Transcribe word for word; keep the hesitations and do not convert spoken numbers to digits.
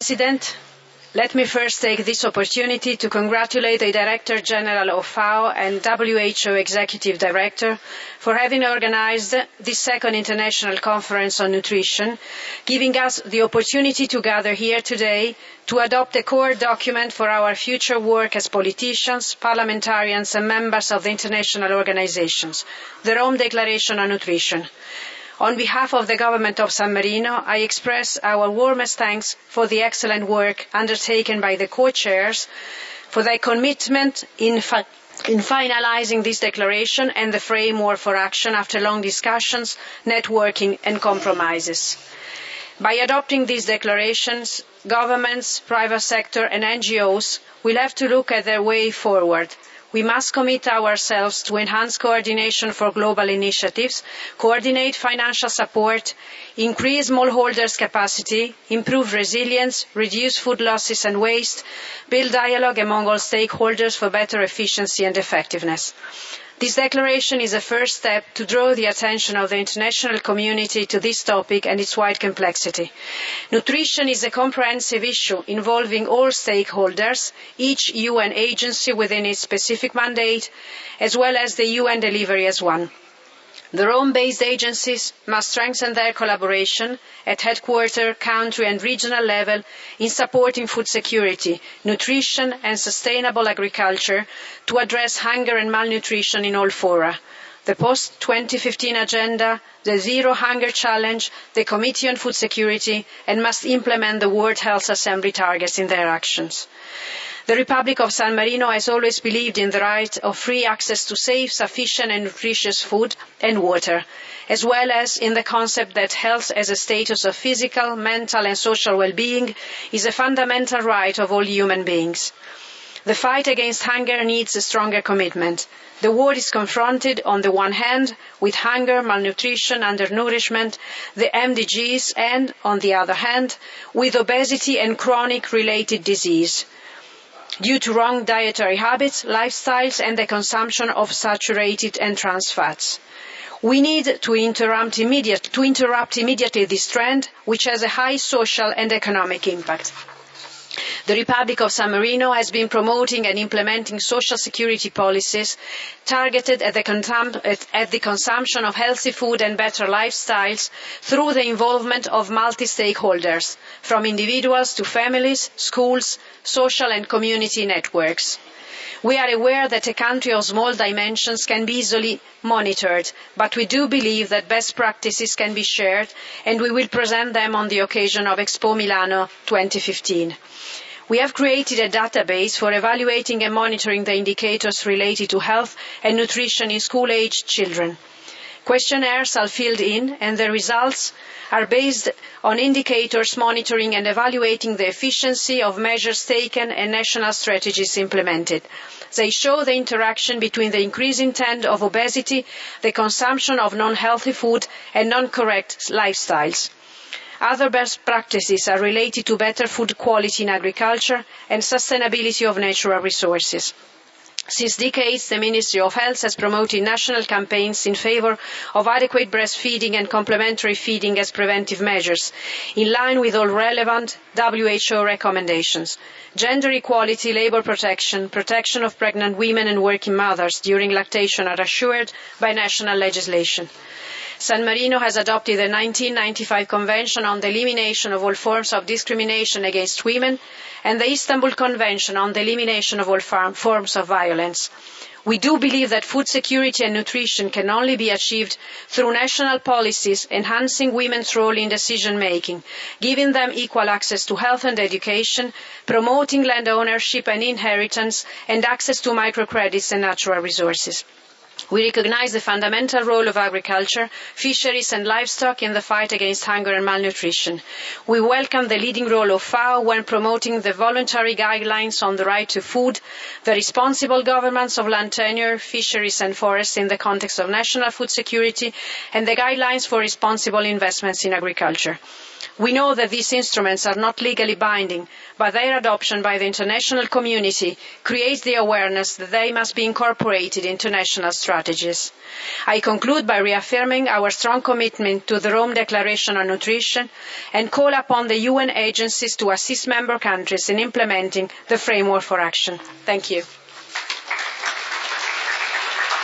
President, let me first take this opportunity to congratulate the Director General of FAO and W H O Executive Director for having organized this second International Conference on Nutrition, giving us the opportunity to gather here today to adopt a core document for our future work as politicians, parliamentarians and members of the international organizations, the Rome Declaration on Nutrition. On behalf of the government of San Marino, I express our warmest thanks for the excellent work undertaken by the co-chairs, for their commitment in, fi- in finalizing this declaration and the framework for action after long discussions, networking and compromises. By adopting these declarations, governments, private sector and N G Os will have to look at their way forward. We must commit ourselves to enhance coordination for global initiatives, coordinate financial support, increase smallholders' capacity, improve resilience, reduce food losses and waste, build dialogue among all stakeholders for better efficiency and effectiveness. This declaration is a first step to draw the attention of the international community to this topic and its wide complexity. Nutrition is a comprehensive issue involving all stakeholders, each U N agency within its specific mandate, as well as the U N delivery as one. The Rome-based agencies must strengthen their collaboration at headquarter, country and regional level in supporting food security, nutrition and sustainable agriculture to address hunger and malnutrition in all fora. The post twenty fifteen agenda, the Zero Hunger Challenge, the Committee on Food Security, and must implement the World Health Assembly targets in their actions. The Republic of San Marino has always believed in the right of free access to safe, sufficient and nutritious food and water, as well as in the concept that health as a status of physical, mental and social well-being is a fundamental right of all human beings. The fight against hunger needs a stronger commitment. The world is confronted, on the one hand, with hunger, malnutrition, undernourishment, the M D Gs, and, on the other hand, with obesity and chronic related disease, due to wrong dietary habits, lifestyles and the consumption of saturated and trans fats. We need to interrupt, immediate, to interrupt immediately this trend, which has a high social and economic impact. The Republic of San Marino has been promoting and implementing social security policies targeted at the, consum- at the consumption of healthy food and better lifestyles through the involvement of multi-stakeholders, from individuals to families, schools, social and community networks. We are aware that a country of small dimensions can be easily monitored, but we do believe that best practices can be shared, and we will present them on the occasion of Expo Milano twenty fifteen. We have created a database for evaluating and monitoring the indicators related to health and nutrition in school-aged children. Questionnaires are filled in, and the results are based on indicators monitoring and evaluating the efficiency of measures taken and national strategies implemented. They show the interaction between the increasing trend of obesity, the consumption of non-healthy food, and non-correct lifestyles. Other best practices are related to better food quality in agriculture and sustainability of natural resources. Since decades, the Ministry of Health has promoted national campaigns in favour of adequate breastfeeding and complementary feeding as preventive measures, in line with all relevant W H O recommendations. Gender equality, labour protection, protection of pregnant women and working mothers during lactation are assured by national legislation. San Marino has adopted the nineteen ninety-five Convention on the Elimination of All Forms of Discrimination Against Women and the Istanbul Convention on the Elimination of All Forms of Violence. We do believe that food security and nutrition can only be achieved through national policies enhancing women's role in decision-making, giving them equal access to health and education, promoting land ownership and inheritance, and access to microcredits and natural resources. We recognise the fundamental role of agriculture, fisheries and livestock in the fight against hunger and malnutrition. We welcome the leading role of FAO when promoting the voluntary guidelines on the right to food, the responsible governance of land tenure, fisheries and forests in the context of national food security, and the guidelines for responsible investments in agriculture. We know that these instruments are not legally binding, but their adoption by the international community creates the awareness that they must be incorporated into national strategies. I conclude by reaffirming our strong commitment to the Rome Declaration on Nutrition and call upon the U N agencies to assist member countries in implementing the framework for action. Thank you.